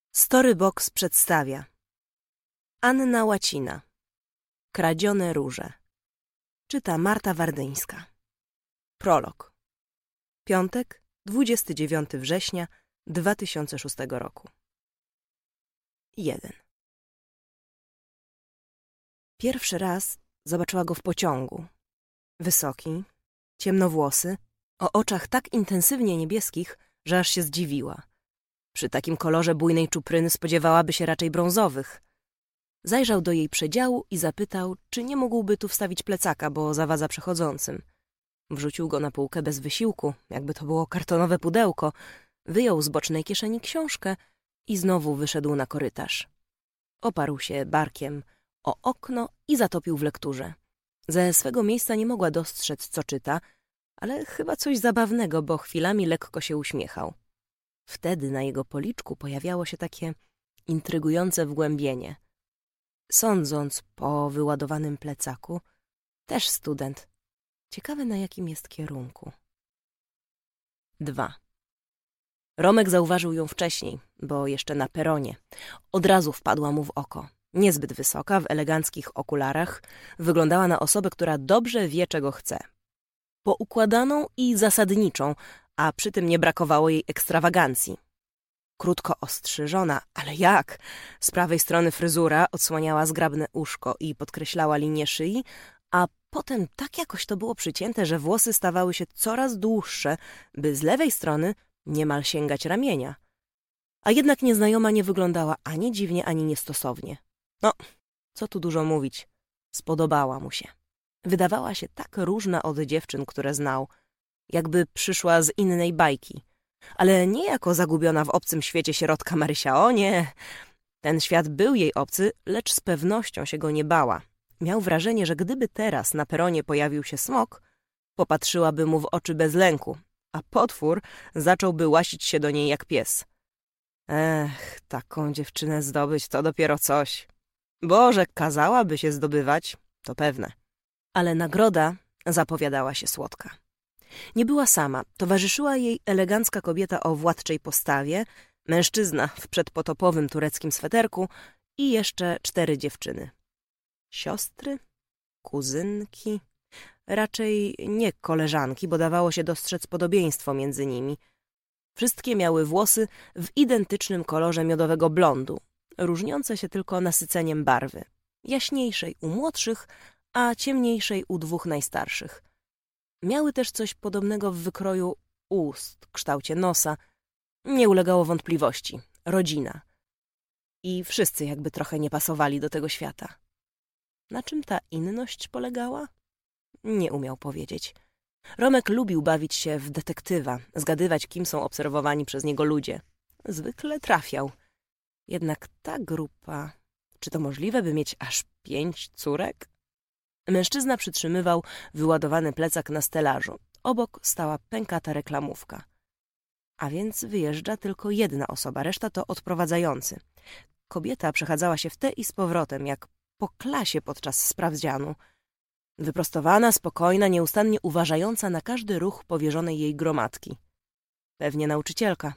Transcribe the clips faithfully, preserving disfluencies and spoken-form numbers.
Storybox przedstawia Anna Łacina. Kradzione róże. Czyta Marta Wardyńska. Prolog. Piątek, dwudziestego dziewiątego września dwa tysiące szóstego roku. jeden. Pierwszy raz zobaczyła go w pociągu. Wysoki, ciemnowłosy, o oczach tak intensywnie niebieskich, że aż się zdziwiła. Przy takim kolorze bujnej czupryny spodziewałaby się raczej brązowych. Zajrzał do jej przedziału i zapytał, czy nie mógłby tu wstawić plecaka, bo zawadza przechodzącym. Wrzucił go na półkę bez wysiłku, jakby to było kartonowe pudełko, wyjął z bocznej kieszeni książkę i znowu wyszedł na korytarz. Oparł się barkiem o okno i zatopił w lekturze. Ze swego miejsca nie mogła dostrzec, co czyta, ale chyba coś zabawnego, bo chwilami lekko się uśmiechał. Wtedy na jego policzku pojawiało się takie intrygujące wgłębienie. Sądząc po wyładowanym plecaku, też student. Ciekawe, na jakim jest kierunku. dwa. Romek zauważył ją wcześniej, bo jeszcze na peronie. Od razu wpadła mu w oko. Niezbyt wysoka, w eleganckich okularach, wyglądała na osobę, która dobrze wie, czego chce. Poukładaną i zasadniczą, a przy tym nie brakowało jej ekstrawagancji. Krótko ostrzyżona, ale jak? Z prawej strony fryzura odsłaniała zgrabne uszko i podkreślała linię szyi, a potem tak jakoś to było przycięte, że włosy stawały się coraz dłuższe, by z lewej strony niemal sięgać ramienia. A jednak nieznajoma nie wyglądała ani dziwnie, ani niestosownie. No, co tu dużo mówić, spodobała mu się. Wydawała się tak różna od dziewczyn, które znał, jakby przyszła z innej bajki. Ale nie jako zagubiona w obcym świecie sierotka Marysia, o nie! Ten świat był jej obcy, lecz z pewnością się go nie bała. Miał wrażenie, że gdyby teraz na peronie pojawił się smok, popatrzyłaby mu w oczy bez lęku, a potwór zacząłby łasić się do niej jak pies. Ech, taką dziewczynę zdobyć to dopiero coś. Boże, kazałaby się zdobywać, to pewne. Ale nagroda zapowiadała się słodka. Nie była sama, towarzyszyła jej elegancka kobieta o władczej postawie, mężczyzna w przedpotopowym tureckim sweterku i jeszcze cztery dziewczyny. Siostry? Kuzynki? Raczej nie koleżanki, bo dawało się dostrzec podobieństwo między nimi. Wszystkie miały włosy w identycznym kolorze miodowego blondu, różniące się tylko nasyceniem barwy. Jaśniejszej u młodszych, a ciemniejszej u dwóch najstarszych. Miały też coś podobnego w wykroju ust, kształcie nosa. Nie ulegało wątpliwości. Rodzina. I wszyscy jakby trochę nie pasowali do tego świata. Na czym ta inność polegała? Nie umiał powiedzieć. Romek lubił bawić się w detektywa, zgadywać, kim są obserwowani przez niego ludzie. Zwykle trafiał. Jednak ta grupa... Czy to możliwe, by mieć aż pięć córek? Mężczyzna przytrzymywał wyładowany plecak na stelażu. Obok stała pękata reklamówka. A więc wyjeżdża tylko jedna osoba, reszta to odprowadzający. Kobieta przechadzała się w te i z powrotem, jak po klasie podczas sprawdzianu. Wyprostowana, spokojna, nieustannie uważająca na każdy ruch powierzonej jej gromadki. Pewnie nauczycielka.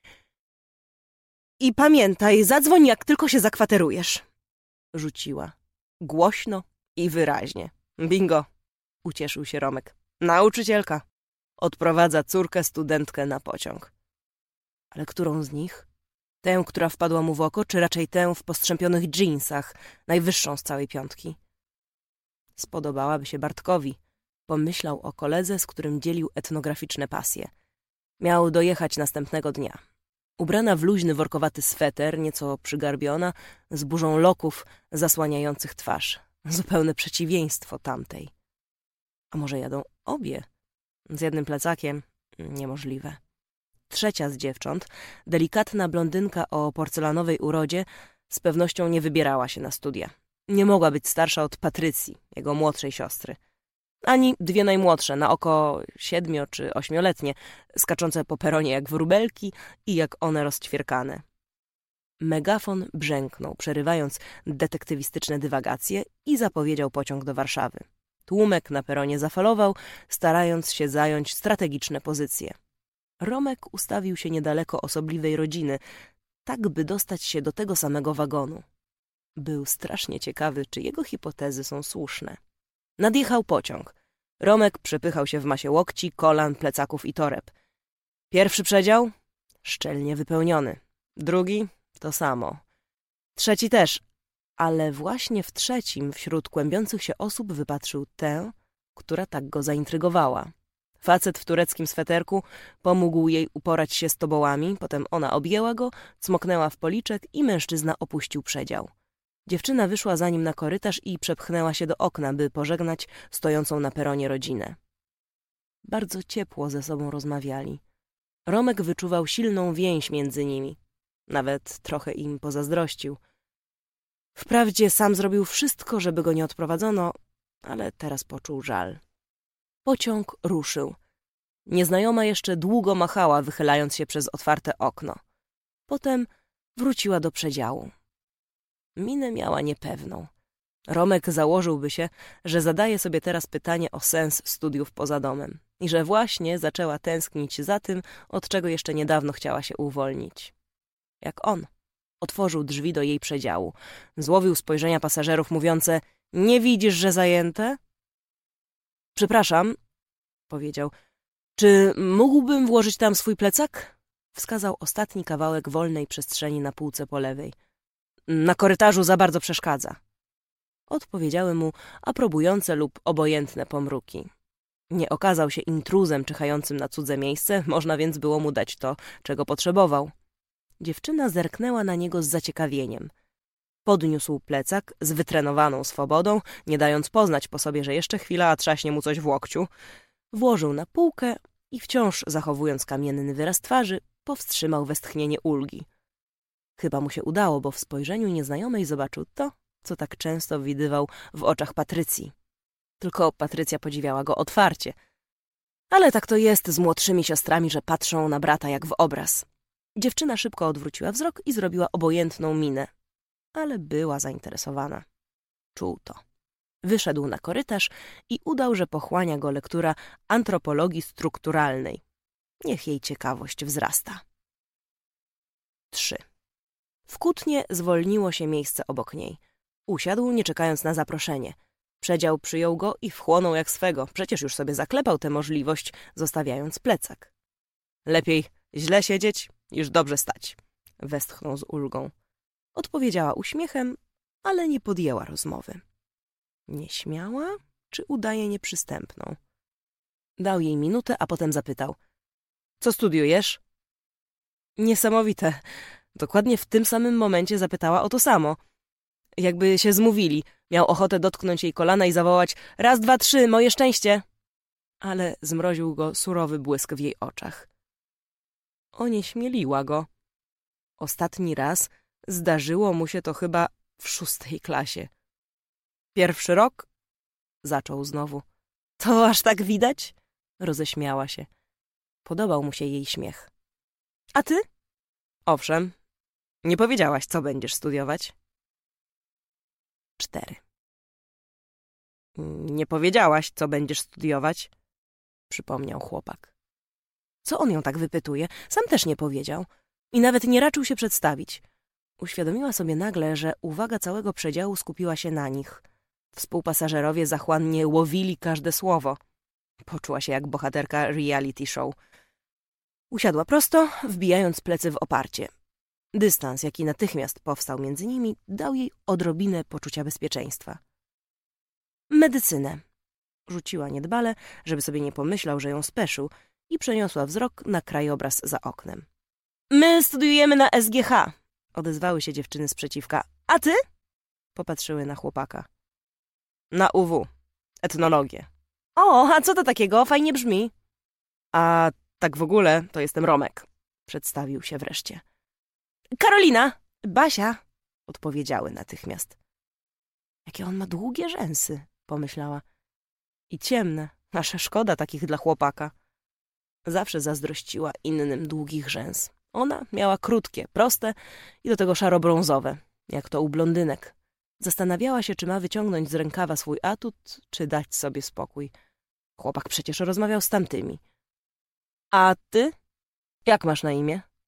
I pamiętaj, zadzwoń, jak tylko się zakwaterujesz. Rzuciła. Głośno i wyraźnie. Bingo, ucieszył się Romek. Nauczycielka. Odprowadza córkę studentkę na pociąg. Ale którą z nich? Tę, która wpadła mu w oko, czy raczej tę w postrzępionych dżinsach, najwyższą z całej piątki? Spodobałaby się Bartkowi. Pomyślał o koledze, z którym dzielił etnograficzne pasje. Miał dojechać następnego dnia. Ubrana w luźny, workowaty sweter, nieco przygarbiona, z burzą loków zasłaniających twarz. Zupełne przeciwieństwo tamtej. A może jadą obie? Z jednym plecakiem? Niemożliwe. Trzecia z dziewcząt, delikatna blondynka o porcelanowej urodzie, z pewnością nie wybierała się na studia. Nie mogła być starsza od Patrycji, jego młodszej siostry. Ani dwie najmłodsze, na oko siedmio- czy ośmioletnie, skaczące po peronie jak wróbelki i jak one rozćwierkane. Megafon brzęknął, przerywając detektywistyczne dywagacje i zapowiedział pociąg do Warszawy. Tłumek na peronie zafalował, starając się zająć strategiczne pozycje. Romek ustawił się niedaleko osobliwej rodziny, tak by dostać się do tego samego wagonu. Był strasznie ciekawy, czy jego hipotezy są słuszne. Nadjechał pociąg. Romek przepychał się w masie łokci, kolan, plecaków i toreb. Pierwszy przedział? Szczelnie wypełniony. Drugi? To samo. Trzeci też, ale właśnie w trzecim wśród kłębiących się osób wypatrzył tę, która tak go zaintrygowała. Facet w tureckim sweterku pomógł jej uporać się z tobołami, potem ona objęła go, cmoknęła w policzek i mężczyzna opuścił przedział. Dziewczyna wyszła za nim na korytarz i przepchnęła się do okna, by pożegnać stojącą na peronie rodzinę. Bardzo ciepło ze sobą rozmawiali. Romek wyczuwał silną więź między nimi. Nawet trochę im pozazdrościł. Wprawdzie sam zrobił wszystko, żeby go nie odprowadzono, ale teraz poczuł żal. Pociąg ruszył. Nieznajoma jeszcze długo machała, wychylając się przez otwarte okno. Potem wróciła do przedziału. Minę miała niepewną. Romek założyłby się, że zadaje sobie teraz pytanie o sens studiów poza domem i że właśnie zaczęła tęsknić za tym, od czego jeszcze niedawno chciała się uwolnić. Jak on. Otworzył drzwi do jej przedziału. Złowił spojrzenia pasażerów mówiące: nie widzisz, że zajęte? Przepraszam, powiedział. Czy mógłbym włożyć tam swój plecak? Wskazał ostatni kawałek wolnej przestrzeni na półce po lewej. Na korytarzu za bardzo przeszkadza. Odpowiedziały mu aprobujące lub obojętne pomruki. Nie okazał się intruzem czyhającym na cudze miejsce, można więc było mu dać to, czego potrzebował. Dziewczyna zerknęła na niego z zaciekawieniem. Podniósł plecak z wytrenowaną swobodą, nie dając poznać po sobie, że jeszcze chwila, a trzaśnie mu coś w łokciu. Włożył na półkę i wciąż zachowując kamienny wyraz twarzy, powstrzymał westchnienie ulgi. Chyba mu się udało, bo w spojrzeniu nieznajomej zobaczył to, co tak często widywał w oczach Patrycji. Tylko Patrycja podziwiała go otwarcie. Ale tak to jest z młodszymi siostrami, że patrzą na brata jak w obraz. Dziewczyna szybko odwróciła wzrok i zrobiła obojętną minę, ale była zainteresowana. Czuł to. Wyszedł na korytarz i udał, że pochłania go lektura antropologii strukturalnej. Niech jej ciekawość wzrasta. trzy. W Kutnie zwolniło się miejsce obok niej. Usiadł, nie czekając na zaproszenie. Przedział przyjął go i wchłonął jak swego. Przecież już sobie zaklepał tę możliwość, zostawiając plecak. Lepiej źle siedzieć niż dobrze stać, westchnął z ulgą. Odpowiedziała uśmiechem, ale nie podjęła rozmowy. Nieśmiała, czy udaje nieprzystępną? Dał jej minutę, a potem zapytał. Co studiujesz? Niesamowite. Dokładnie w tym samym momencie zapytała o to samo. Jakby się zmówili. Miał ochotę dotknąć jej kolana i zawołać: raz, dwa, trzy, moje szczęście! Ale zmroził go surowy błysk w jej oczach. Onieśmieliła go. Ostatni raz zdarzyło mu się to chyba w szóstej klasie. Pierwszy rok? Zaczął znowu. To aż tak widać? Roześmiała się. Podobał mu się jej śmiech. A ty? Owszem. Nie powiedziałaś, co będziesz studiować? Cztery. Nie powiedziałaś, co będziesz studiować? Przypomniał chłopak. Co on ją tak wypytuje? Sam też nie powiedział. I nawet nie raczył się przedstawić. Uświadomiła sobie nagle, że uwaga całego przedziału skupiła się na nich. Współpasażerowie zachłannie łowili każde słowo. Poczuła się jak bohaterka reality show. Usiadła prosto, wbijając plecy w oparcie. Dystans, jaki natychmiast powstał między nimi, dał jej odrobinę poczucia bezpieczeństwa. Medycynę. Rzuciła niedbale, żeby sobie nie pomyślał, że ją speszył, i przeniosła wzrok na krajobraz za oknem. My studiujemy na S G H, odezwały się dziewczyny sprzeciwka. A ty? Popatrzyły na chłopaka. Na U W, etnologię. O, a co to takiego? Fajnie brzmi. A tak w ogóle to jestem Romek, przedstawił się wreszcie. Karolina! Basia! Odpowiedziały natychmiast. Jakie on ma długie rzęsy, pomyślała. I ciemne, aż szkoda takich dla chłopaka. Zawsze zazdrościła innym długich rzęs. Ona miała krótkie, proste i do tego szaro-brązowe, jak to u blondynek. Zastanawiała się, czy ma wyciągnąć z rękawa swój atut, czy dać sobie spokój. Chłopak przecież rozmawiał z tamtymi. A ty? Jak masz na imię?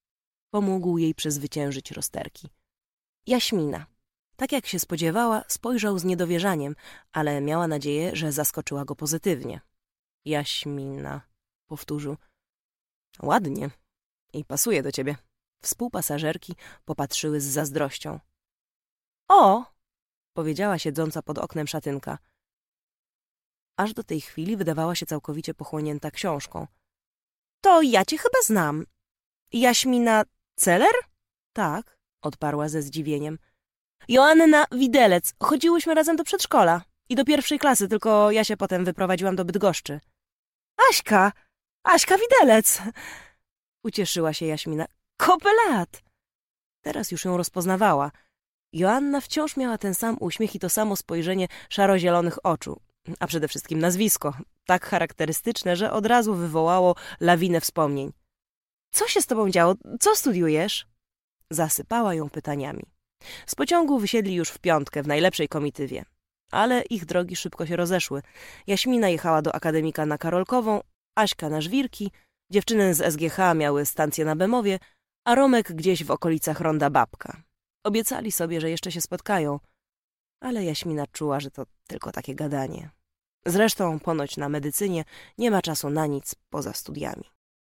Pomógł jej przezwyciężyć rozterki. Jaśmina. Tak jak się spodziewała, spojrzał z niedowierzaniem, ale miała nadzieję, że zaskoczyła go pozytywnie. Jaśmina, powtórzył. Ładnie. I pasuje do ciebie. Współpasażerki popatrzyły z zazdrością. O! Powiedziała siedząca pod oknem szatynka. Aż do tej chwili wydawała się całkowicie pochłonięta książką. To ja cię chyba znam. Jaśmina Celer? Tak, odparła ze zdziwieniem. Joanna Widelec. Chodziłyśmy razem do przedszkola i do pierwszej klasy, tylko ja się potem wyprowadziłam do Bydgoszczy. Aśka! Aśka Widelec! Ucieszyła się Jaśmina. Kopę lat! Teraz już ją rozpoznawała. Joanna wciąż miała ten sam uśmiech i to samo spojrzenie szaro-zielonych oczu, a przede wszystkim nazwisko, tak charakterystyczne, że od razu wywołało lawinę wspomnień. Co się z tobą działo? Co studiujesz? Zasypała ją pytaniami. Z pociągu wysiedli już w piątkę w najlepszej komitywie, ale ich drogi szybko się rozeszły. Jaśmina jechała do akademika na Karolkową, Aśka na Żwirki, dziewczyny z S G H miały stację na Bemowie, a Romek gdzieś w okolicach Ronda Babka. Obiecali sobie, że jeszcze się spotkają, ale Jaśmina czuła, że to tylko takie gadanie. Zresztą ponoć na medycynie nie ma czasu na nic poza studiami.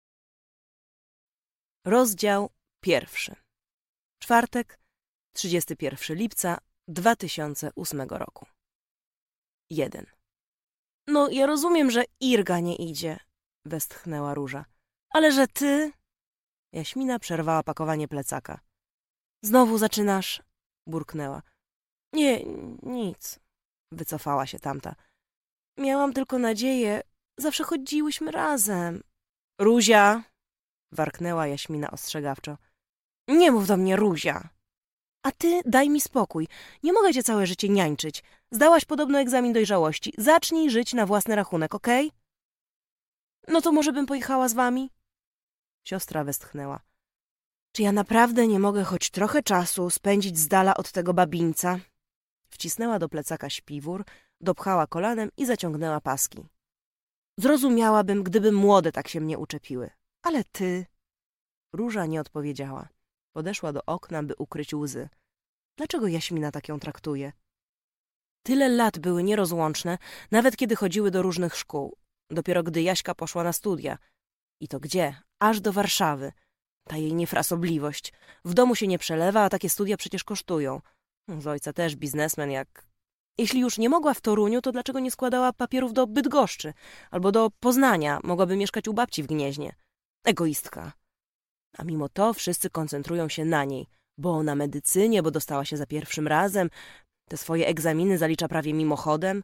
Rozdział pierwszy. Czwartek, trzydziestego pierwszego lipca dwa tysiące ósmego roku. Jeden. No, ja rozumiem, że Irga nie idzie, westchnęła Róża. Ale że ty... Jaśmina przerwała pakowanie plecaka. Znowu zaczynasz? Burknęła. Nie, nic, wycofała się tamta. Miałam tylko nadzieję, zawsze chodziłyśmy razem. Ruzia! Warknęła Jaśmina ostrzegawczo. Nie mów do mnie Ruzia! A ty daj mi spokój, nie mogę cię całe życie niańczyć. Zdałaś podobno egzamin dojrzałości. Zacznij żyć na własny rachunek, okej? Okay? No to może bym pojechała z wami? Siostra westchnęła. Czy ja naprawdę nie mogę choć trochę czasu spędzić z dala od tego babińca? Wcisnęła do plecaka śpiwór, dopchała kolanem i zaciągnęła paski. Zrozumiałabym, gdyby młode tak się mnie uczepiły. Ale ty... Róża nie odpowiedziała. Podeszła do okna, by ukryć łzy. Dlaczego Jaśmina tak ją traktuje? Tyle lat były nierozłączne, nawet kiedy chodziły do różnych szkół. Dopiero gdy Jaśka poszła na studia. I to gdzie? Aż do Warszawy. Ta jej niefrasobliwość. W domu się nie przelewa, a takie studia przecież kosztują. Z ojca też biznesmen jak... Jeśli już nie mogła w Toruniu, to dlaczego nie składała papierów do Bydgoszczy? Albo do Poznania, mogłaby mieszkać u babci w Gnieźnie. Egoistka. A mimo to wszyscy koncentrują się na niej. Bo na medycynie, bo dostała się za pierwszym razem. Te swoje egzaminy zalicza prawie mimochodem.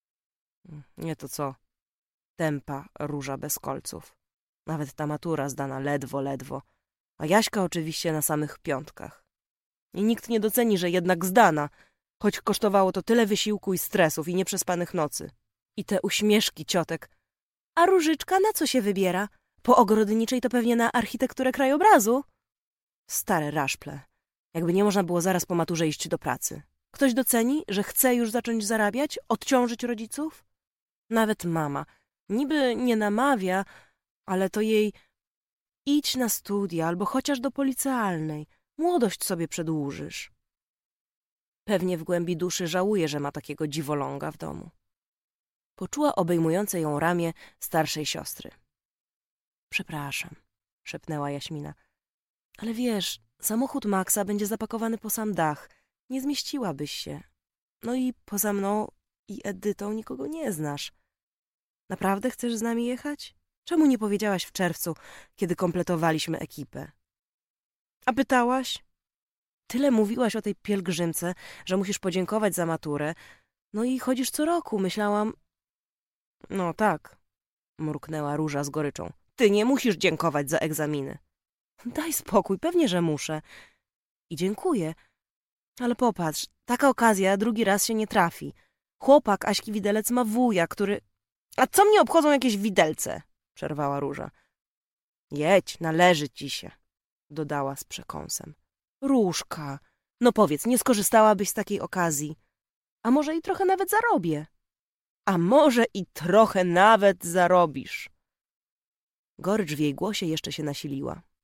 Nie to co. Tępa Róża bez kolców. Nawet ta matura zdana ledwo, ledwo. A Jaśka oczywiście na samych piątkach. I nikt nie doceni, że jednak zdana, choć kosztowało to tyle wysiłku i stresów i nieprzespanych nocy. I te uśmieszki ciotek. A Różyczka na co się wybiera? Po ogrodniczej to pewnie na architekturę krajobrazu? Stare raszple. Jakby nie można było zaraz po maturze iść do pracy. Ktoś doceni, że chce już zacząć zarabiać, odciążyć rodziców? Nawet mama. Niby nie namawia, ale to jej idź na studia albo chociaż do policealnej. Młodość sobie przedłużysz. Pewnie w głębi duszy żałuje, że ma takiego dziwoląga w domu. Poczuła obejmujące ją ramię starszej siostry. Przepraszam, szepnęła Jaśmina. Ale wiesz, samochód Maxa będzie zapakowany po sam dach. Nie zmieściłabyś się. No i poza mną i Edytą nikogo nie znasz. Naprawdę chcesz z nami jechać? Czemu nie powiedziałaś w czerwcu, kiedy kompletowaliśmy ekipę? A pytałaś? Tyle mówiłaś o tej pielgrzymce, że musisz podziękować za maturę. No i chodzisz co roku, myślałam... No tak, mruknęła Róża z goryczą. Ty nie musisz dziękować za egzaminy. Daj spokój, pewnie, że muszę. I dziękuję. Ale popatrz, taka okazja drugi raz się nie trafi. Chłopak Aśki Widelec ma wuja, który... A co mnie obchodzą jakieś widelce? Przerwała Róża. Jedź, należy ci się, dodała z przekąsem. Różka, no powiedz, nie skorzystałabyś z takiej okazji? A może i trochę nawet zarobię? A może i trochę nawet zarobisz? Gorycz w jej głosie jeszcze się nasiliła.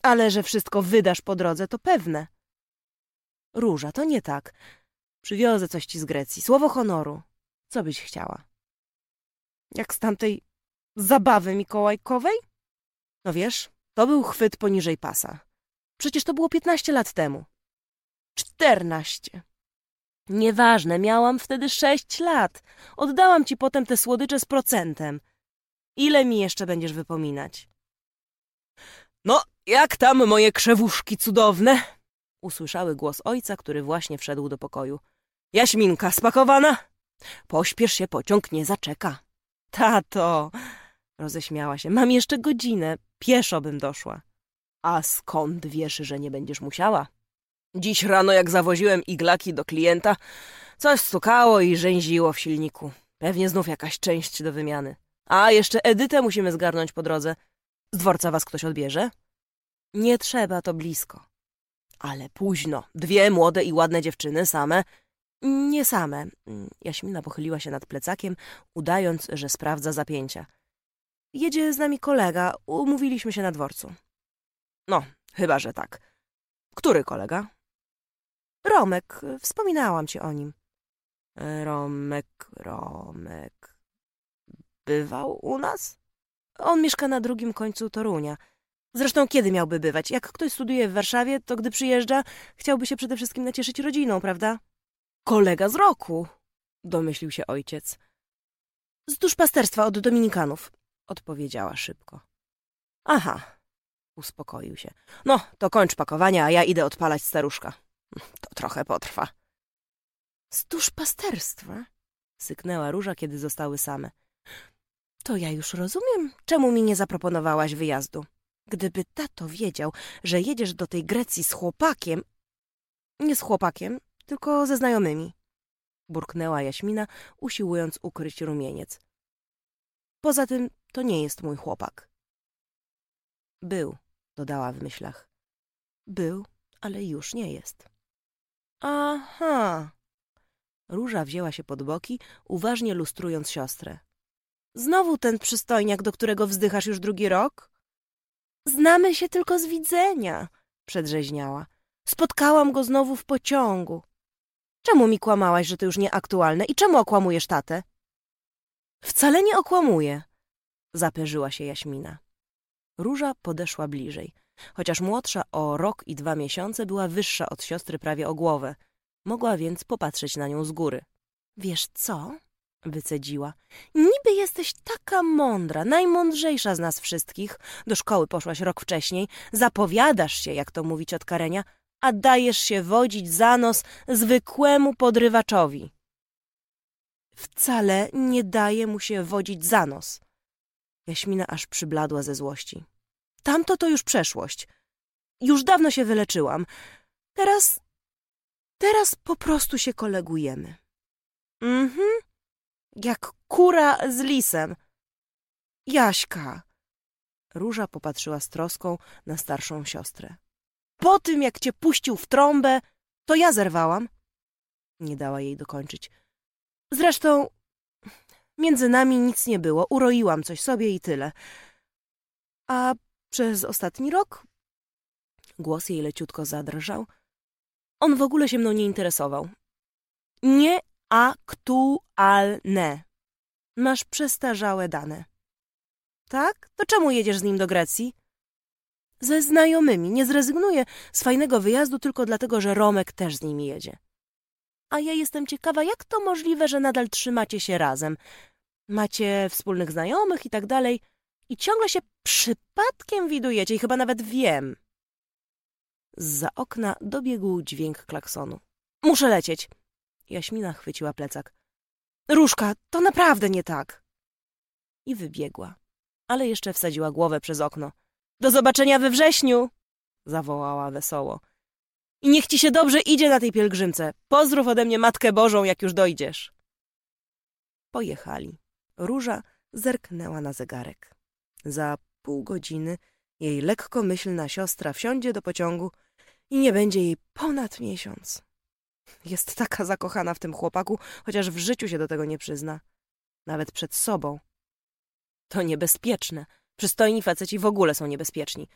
Ale że wszystko wydasz po drodze, to pewne. Róża, to nie tak. Przywiozę coś ci z Grecji. Słowo honoru. Co byś chciała? Jak z tamtej zabawy mikołajkowej? No wiesz, to był chwyt poniżej pasa. Przecież to było piętnaście lat temu. Czternaście. Nieważne, miałam wtedy sześć lat. Oddałam ci potem te słodycze z procentem. Ile mi jeszcze będziesz wypominać? No, jak tam moje krzewuszki cudowne? Usłyszały głos ojca, który właśnie wszedł do pokoju. Jaśminka spakowana? Pośpiesz się, pociąg nie zaczeka. Tato, roześmiała się, mam jeszcze godzinę, pieszo bym doszła. A skąd wiesz, że nie będziesz musiała? Dziś rano, jak zawoziłem iglaki do klienta, coś stukało i rzęziło w silniku. Pewnie znów jakaś część do wymiany. A jeszcze Edytę musimy zgarnąć po drodze. Z dworca was ktoś odbierze? Nie trzeba, to blisko. Ale późno. Dwie młode i ładne dziewczyny same. Nie same. Jaśmina pochyliła się nad plecakiem, udając, że sprawdza zapięcia. Jedzie z nami kolega. Umówiliśmy się na dworcu. No, chyba że tak. Który kolega? Romek. Wspominałam ci o nim. Romek, Romek. Bywał u nas? On mieszka na drugim końcu Torunia. Zresztą kiedy miałby bywać? Jak ktoś studiuje w Warszawie, to gdy przyjeżdża, chciałby się przede wszystkim nacieszyć rodziną, prawda? Kolega z roku, domyślił się ojciec. Z duszpasterstwa od Dominikanów, odpowiedziała szybko. Aha, uspokoił się. No, to kończ pakowanie, a ja idę odpalać staruszka. To trochę potrwa. Z duszpasterstwa? Syknęła Róża, kiedy zostały same. To ja już rozumiem, czemu mi nie zaproponowałaś wyjazdu. Gdyby tato wiedział, że jedziesz do tej Grecji z chłopakiem... Nie z chłopakiem, tylko ze znajomymi. Burknęła Jaśmina, usiłując ukryć rumieniec. Poza tym to nie jest mój chłopak. Był, dodała w myślach. Był, ale już nie jest. Aha. Róża wzięła się pod boki, uważnie lustrując siostrę. Znowu ten przystojniak, do którego wzdychasz już drugi rok? Znamy się tylko z widzenia, przedrzeźniała. Spotkałam go znowu w pociągu. Czemu mi kłamałaś, że to już nieaktualne i czemu okłamujesz tatę? Wcale nie okłamuję, zaperzyła się Jaśmina. Róża podeszła bliżej. Chociaż młodsza o rok i dwa miesiące, była wyższa od siostry prawie o głowę. Mogła więc popatrzeć na nią z góry. Wiesz co? Wycedziła. Niby jesteś taka mądra, najmądrzejsza z nas wszystkich. Do szkoły poszłaś rok wcześniej. Zapowiadasz się, jak to mówi ciotka Renia, a dajesz się wodzić za nos zwykłemu podrywaczowi. Wcale nie daje mu się wodzić za nos. Jaśmina aż przybladła ze złości. Tamto to już przeszłość. Już dawno się wyleczyłam. Teraz... Teraz po prostu się kolegujemy. Mhm. Jak kura z lisem. Jaśka. Róża popatrzyła z troską na starszą siostrę. Po tym, jak cię puścił w trąbę, to ja zerwałam. Nie dała jej dokończyć. Zresztą między nami nic nie było. Uroiłam coś sobie i tyle. A przez ostatni rok... Głos jej leciutko zadrżał. On w ogóle się mną nie interesował. Nieaktualne. Masz przestarzałe dane. Tak? To czemu jedziesz z nim do Grecji? Ze znajomymi. Nie zrezygnuję z fajnego wyjazdu tylko dlatego, że Romek też z nimi jedzie. A ja jestem ciekawa, jak to możliwe, że nadal trzymacie się razem. Macie wspólnych znajomych i tak dalej. I ciągle się przypadkiem widujecie i chyba nawet wiem. Zza okna dobiegł dźwięk klaksonu. Muszę lecieć. Jaśmina chwyciła plecak. Różka, to naprawdę nie tak. I wybiegła, ale jeszcze wsadziła głowę przez okno. Do zobaczenia we wrześniu! Zawołała wesoło. I niech ci się dobrze idzie na tej pielgrzymce. Pozdrów ode mnie Matkę Bożą, jak już dojdziesz. Pojechali. Róża zerknęła na zegarek. Za pół godziny jej lekkomyślna siostra wsiądzie do pociągu i nie będzie jej ponad miesiąc. Jest taka zakochana w tym chłopaku, chociaż w życiu się do tego nie przyzna. Nawet przed sobą. To niebezpieczne. Przystojni faceci w ogóle są niebezpieczni.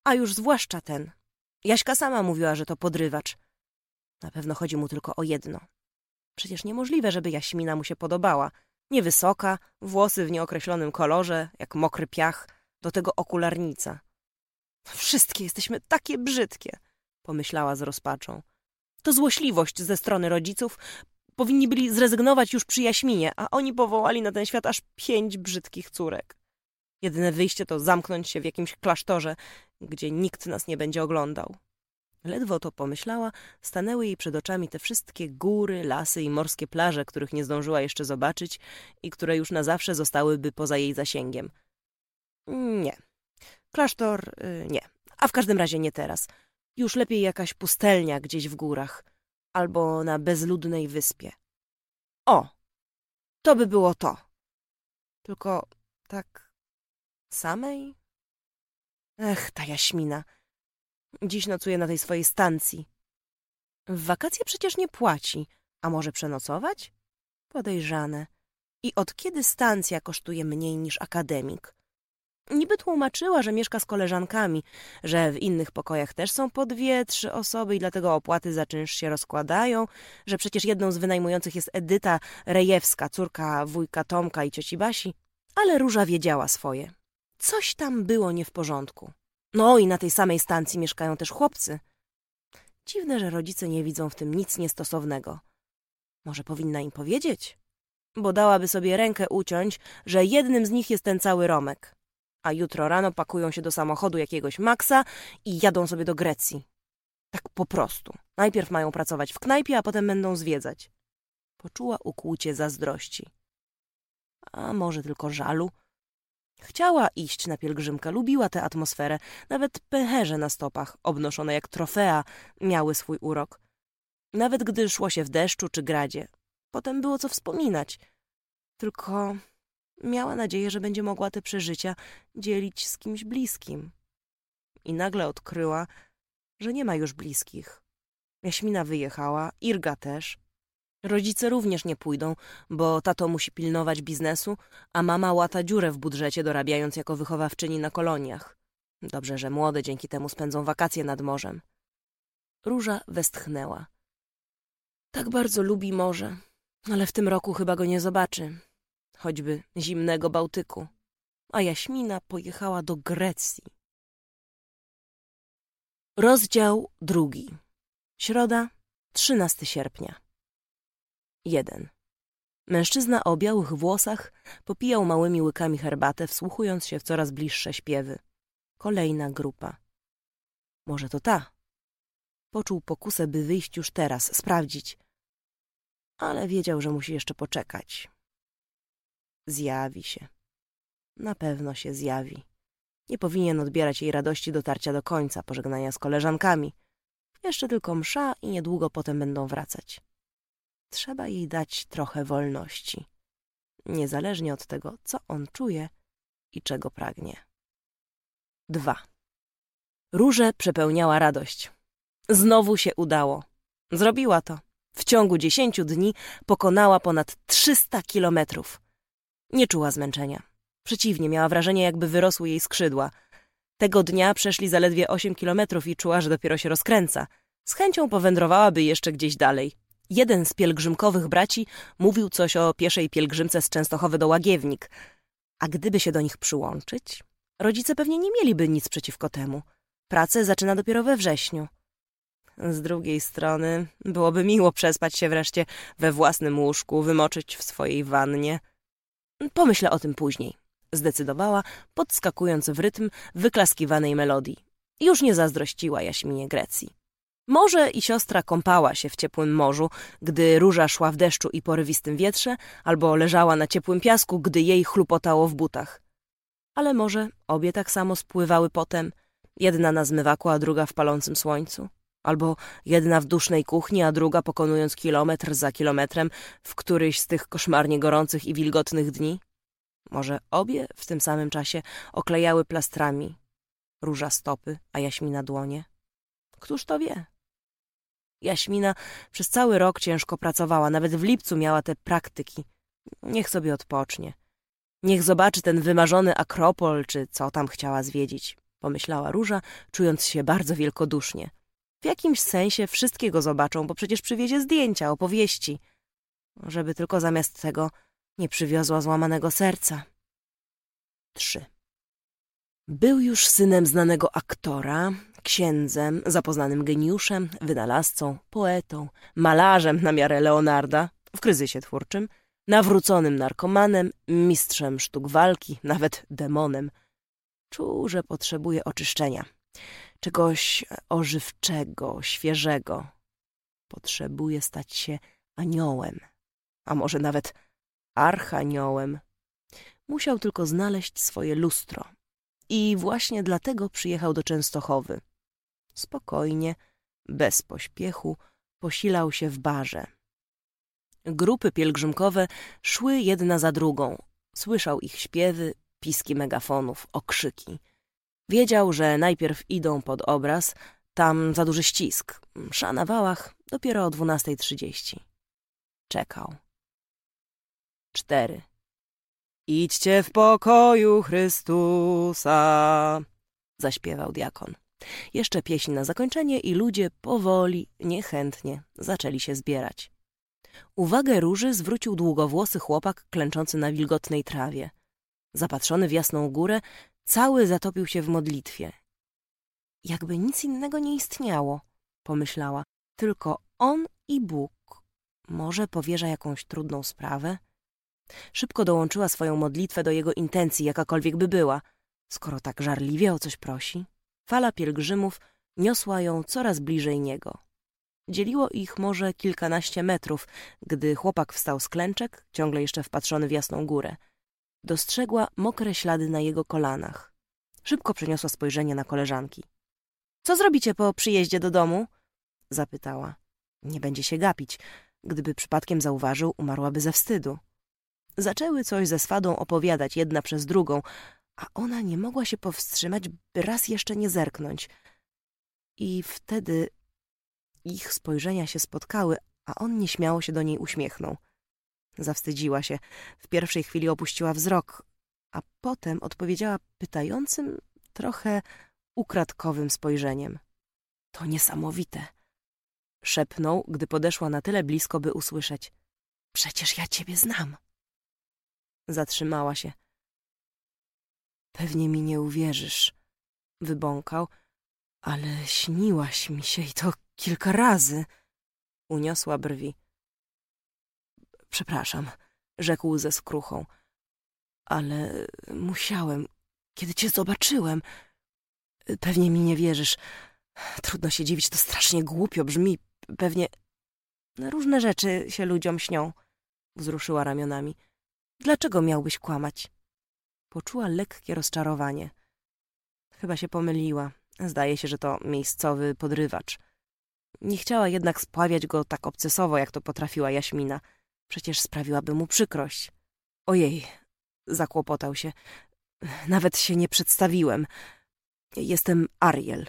A już zwłaszcza ten. Jaśka sama mówiła, że to podrywacz. Na pewno chodzi mu tylko o jedno. Przecież niemożliwe, żeby Jaśmina mu się podobała. Niewysoka, włosy w nieokreślonym kolorze, jak mokry piach, do tego okularnica. Wszystkie jesteśmy takie brzydkie, pomyślała z rozpaczą. To złośliwość ze strony rodziców. Powinni byli zrezygnować już przy Jaśminie, a oni powołali na ten świat aż pięć brzydkich córek. Jedyne wyjście to zamknąć się w jakimś klasztorze, gdzie nikt nas nie będzie oglądał. Ledwo to pomyślała, stanęły jej przed oczami te wszystkie góry, lasy i morskie plaże, których nie zdążyła jeszcze zobaczyć i które już na zawsze zostałyby poza jej zasięgiem. Nie. Klasztor yy, nie. A w każdym razie nie teraz. Już lepiej jakaś pustelnia gdzieś w górach. Albo na bezludnej wyspie. O! To by było to. Tylko tak samej? Ech, ta Jaśmina. Dziś nocuje na tej swojej stacji. W wakacje przecież nie płaci. A może przenocować? Podejrzane. I od kiedy stacja kosztuje mniej niż akademik? Niby tłumaczyła, że mieszka z koleżankami, że w innych pokojach też są po dwie, trzy osoby i dlatego opłaty za czynsz się rozkładają, że przecież jedną z wynajmujących jest Edyta Rejewska, córka wujka Tomka i cioci Basi. Ale Róża wiedziała swoje. Coś tam było nie w porządku. No i na tej samej stacji mieszkają też chłopcy. Dziwne, że rodzice nie widzą w tym nic niestosownego. Może powinna im powiedzieć? Bo dałaby sobie rękę uciąć, że jednym z nich jest ten cały Romek. A jutro rano pakują się do samochodu jakiegoś Maxa i jadą sobie do Grecji. Tak po prostu. Najpierw mają pracować w knajpie, a potem będą zwiedzać. Poczuła ukłucie zazdrości. A może tylko żalu? Chciała iść na pielgrzymkę, lubiła tę atmosferę. Nawet pęcherze na stopach, obnoszone jak trofea, miały swój urok. Nawet gdy szło się w deszczu czy gradzie. Potem było co wspominać. Tylko miała nadzieję, że będzie mogła te przeżycia dzielić z kimś bliskim. I nagle odkryła, że nie ma już bliskich. Jaśmina wyjechała, Irga też. Rodzice również nie pójdą, bo tato musi pilnować biznesu, a mama łata dziurę w budżecie, dorabiając jako wychowawczyni na koloniach. Dobrze, że młode dzięki temu spędzą wakacje nad morzem. Róża westchnęła. Tak bardzo lubi morze, ale w tym roku chyba go nie zobaczy. Choćby zimnego Bałtyku. A Jaśmina pojechała do Grecji. Rozdział drugi. Środa, trzynastego sierpnia. Jeden. Mężczyzna o białych włosach popijał małymi łykami herbatę, wsłuchując się w coraz bliższe śpiewy. Kolejna grupa. Może to ta? Poczuł pokusę, by wyjść już teraz, sprawdzić. Ale wiedział, że musi jeszcze poczekać. Zjawi się. Na pewno się zjawi. Nie powinien odbierać jej radości dotarcia do końca, pożegnania z koleżankami. Jeszcze tylko msza i niedługo potem będą wracać. Trzeba jej dać trochę wolności. Niezależnie od tego, co on czuje i czego pragnie. Dwa. Różę przepełniała radość. Znowu się udało. Zrobiła to. W ciągu dziesięciu dni pokonała ponad trzysta kilometrów. Nie czuła zmęczenia. Przeciwnie, miała wrażenie, jakby wyrosły jej skrzydła. Tego dnia przeszli zaledwie osiem kilometrów i czuła, że dopiero się rozkręca. Z chęcią powędrowałaby jeszcze gdzieś dalej. Jeden z pielgrzymkowych braci mówił coś o pieszej pielgrzymce z Częstochowy do Łagiewnik. A gdyby się do nich przyłączyć, rodzice pewnie nie mieliby nic przeciwko temu. Pracę zaczyna dopiero we wrześniu. Z drugiej strony byłoby miło przespać się wreszcie we własnym łóżku, wymoczyć w swojej wannie. Pomyślę o tym później, zdecydowała, podskakując w rytm wyklaskiwanej melodii. Już nie zazdrościła Jaśminie Grecji. Morze i siostra kąpała się w ciepłym morzu, gdy Róża szła w deszczu i porywistym wietrze, albo leżała na ciepłym piasku, gdy jej chlupotało w butach. Ale może obie tak samo spływały potem, jedna na zmywaku, a druga w palącym słońcu. Albo jedna w dusznej kuchni, a druga pokonując kilometr za kilometrem w któryś z tych koszmarnie gorących i wilgotnych dni. Może obie w tym samym czasie oklejały plastrami. Róża stopy, a Jaśmina dłonie. Któż to wie? Jaśmina przez cały rok ciężko pracowała, nawet w lipcu miała te praktyki. Niech sobie odpocznie. Niech zobaczy ten wymarzony Akropol, czy co tam chciała zwiedzić. pomyślała Róża, czując się bardzo wielkodusznie. W jakimś sensie wszystkiego zobaczą, bo przecież przywiezie zdjęcia, opowieści. Żeby tylko zamiast tego nie przywiozła złamanego serca. Trzy. Był już synem znanego aktora, księdzem, zapoznanym geniuszem, wynalazcą, poetą, malarzem na miarę Leonarda, w kryzysie twórczym, nawróconym narkomanem, mistrzem sztuk walki, nawet demonem. Czuł, że potrzebuje oczyszczenia. Czegoś ożywczego, świeżego. Potrzebuje stać się aniołem, a może nawet archaniołem. Musiał tylko znaleźć swoje lustro. I właśnie dlatego przyjechał do Częstochowy. Spokojnie, bez pośpiechu, posilał się w barze. Grupy pielgrzymkowe szły jedna za drugą. Słyszał ich śpiewy, piski megafonów, okrzyki. Wiedział, że najpierw idą pod obraz, tam za duży ścisk. Msza na wałach dopiero o dwunastej trzydzieści. Czekał. Cztery. Idźcie w pokoju Chrystusa, zaśpiewał diakon. Jeszcze pieśń na zakończenie i ludzie powoli, niechętnie zaczęli się zbierać. Uwagę Róży zwrócił długowłosy chłopak klęczący na wilgotnej trawie. Zapatrzony w jasną górę, cały zatopił się w modlitwie. Jakby nic innego nie istniało, pomyślała, tylko on i Bóg. Może powierza jakąś trudną sprawę? Szybko dołączyła swoją modlitwę do jego intencji, jakakolwiek by była. Skoro tak żarliwie o coś prosi, fala pielgrzymów niosła ją coraz bliżej niego. Dzieliło ich może kilkanaście metrów, gdy chłopak wstał z klęczek, ciągle jeszcze wpatrzony w jasną górę. Dostrzegła mokre ślady na jego kolanach. Szybko przeniosła spojrzenie na koleżanki. — Co zrobicie po przyjeździe do domu? — zapytała. Nie będzie się gapić. Gdyby przypadkiem zauważył, umarłaby ze wstydu. Zaczęły coś ze swadą opowiadać jedna przez drugą, a ona nie mogła się powstrzymać, by raz jeszcze nie zerknąć. I wtedy ich spojrzenia się spotkały, a on nieśmiało się do niej uśmiechnął. Zawstydziła się. W pierwszej chwili opuściła wzrok, a potem odpowiedziała pytającym, trochę ukradkowym spojrzeniem. — To niesamowite! — szepnął, gdy podeszła na tyle blisko, by usłyszeć. — Przecież ja ciebie znam! Zatrzymała się. — Pewnie mi nie uwierzysz — wybąkał. — Ale śniłaś mi się i to kilka razy. Uniosła brwi. — Przepraszam — rzekł ze skruchą. — Ale musiałem, kiedy cię zobaczyłem. Pewnie mi nie wierzysz. Trudno się dziwić, to strasznie głupio brzmi. Pewnie różne rzeczy się ludziom śnią. Wzruszyła ramionami. Dlaczego miałbyś kłamać? Poczuła lekkie rozczarowanie. Chyba się pomyliła. Zdaje się, że to miejscowy podrywacz. Nie chciała jednak spławiać go tak obcesowo, jak to potrafiła Jaśmina. Przecież sprawiłaby mu przykrość. Ojej, zakłopotał się. Nawet się nie przedstawiłem. Jestem Ariel.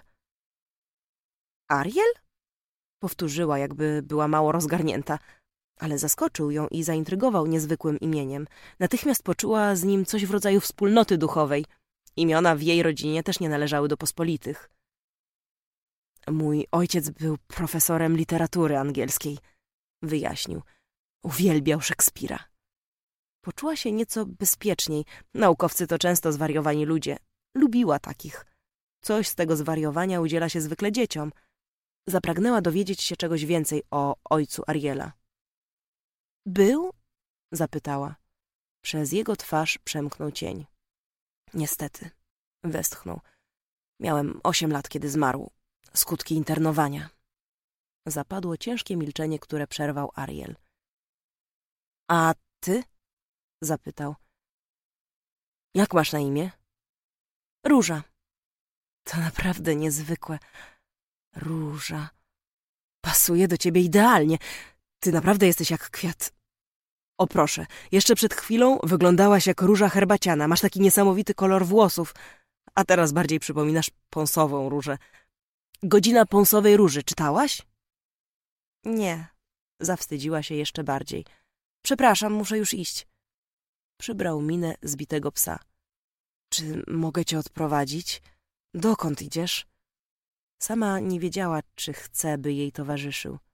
Ariel? Powtórzyła, jakby była mało rozgarnięta. Ale zaskoczył ją i zaintrygował niezwykłym imieniem. Natychmiast poczuła z nim coś w rodzaju wspólnoty duchowej. Imiona w jej rodzinie też nie należały do pospolitych. Mój ojciec był profesorem literatury angielskiej, wyjaśnił. Uwielbiał Szekspira. Poczuła się nieco bezpieczniej. Naukowcy to często zwariowani ludzie. Lubiła takich. Coś z tego zwariowania udziela się zwykle dzieciom. Zapragnęła dowiedzieć się czegoś więcej o ojcu Ariela. Był? Zapytała. Przez jego twarz przemknął cień. Niestety, westchnął. Miałem osiem lat, kiedy zmarł. Skutki internowania. Zapadło ciężkie milczenie, które przerwał Ariel. A ty? Zapytał. Jak masz na imię? Róża. To naprawdę niezwykłe. Róża. Pasuje do ciebie idealnie. Ty naprawdę jesteś jak kwiat. O proszę, jeszcze przed chwilą wyglądałaś jak róża herbaciana. Masz taki niesamowity kolor włosów. A teraz bardziej przypominasz pąsową różę. Godzina pąsowej róży. Czytałaś? Nie. Zawstydziła się jeszcze bardziej. Przepraszam, muszę już iść. Przybrał minę zbitego psa. Czy mogę cię odprowadzić? Dokąd idziesz? Sama nie wiedziała, czy chce, by jej towarzyszył.